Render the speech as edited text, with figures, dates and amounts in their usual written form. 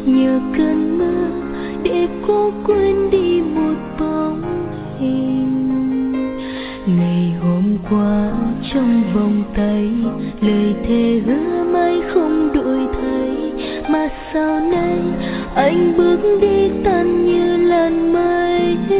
nhờ cơn mưa để cô quên đi một bóng hình. Ngày hôm qua trong vòng tay, lời thề hứa mãi không đổi thay, mà sau này anh bước đi tan như làn mây.